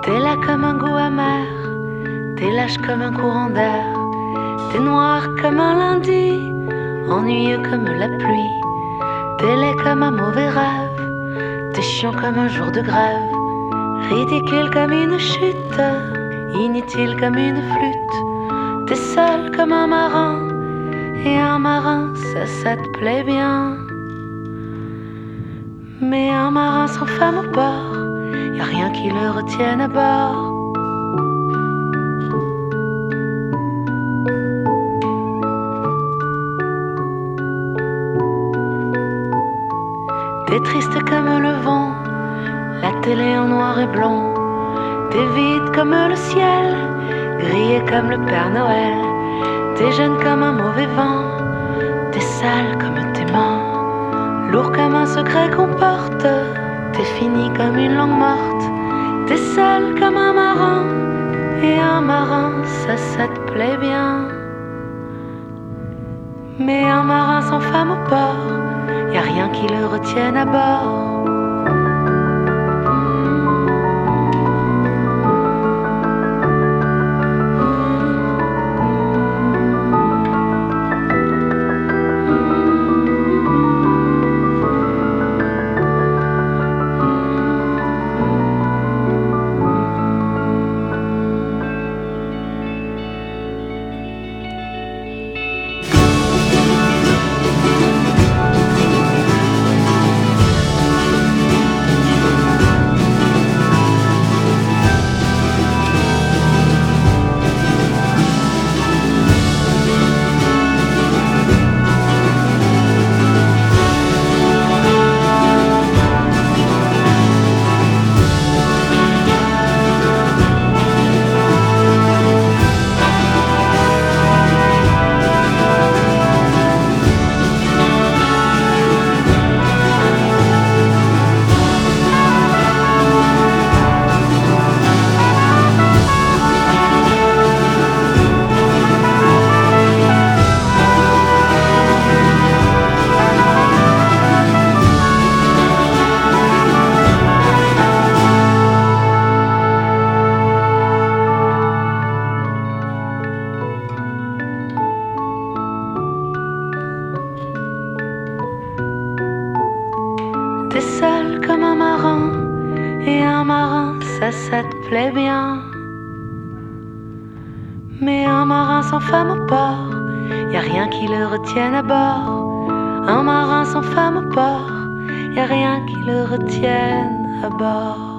T'es là comme un goût amer, t'es lâche comme un courant d'air, t'es noir comme un lundi, ennuyeux comme la pluie, t'es laid comme un mauvais rêve, t'es chiant comme un jour de grève, ridicule comme une chute, inutile comme une flûte, t'es seul comme un marin, et un marin ça te plaît bien. Mais un marin sans femme au bord, y a rien qui le retienne à bord. T'es triste comme le vent, la télé en noir et blanc. T'es vide comme le ciel, grillé comme le Père Noël. T'es jeune comme un mauvais vin, t'es sale comme tes mains, lourd comme un secret qu'on porte. T'es fini comme une langue morte, t'es seul comme un marin, et un marin ça te plaît bien. Mais un marin sans femme au port, y a rien qui le retienne à bord. T'es seul comme un marin, et un marin ça te plaît bien. Mais un marin sans femme au port, y a rien qui le retienne à bord. Un marin sans femme au port, y a rien qui le retienne à bord.